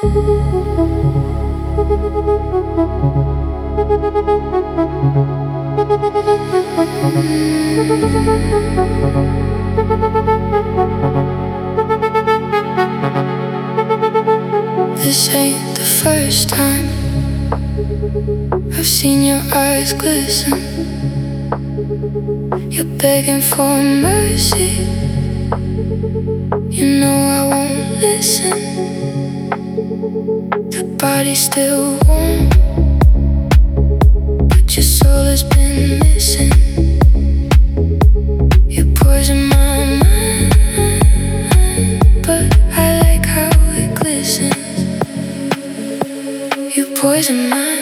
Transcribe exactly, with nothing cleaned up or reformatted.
This ain't the first time I've seen your eyes glisten. You're begging for mercy. You know I won't listen. The body's still warm, but your soul has been missing. You poison my mind, but I like how it glistens. You poison my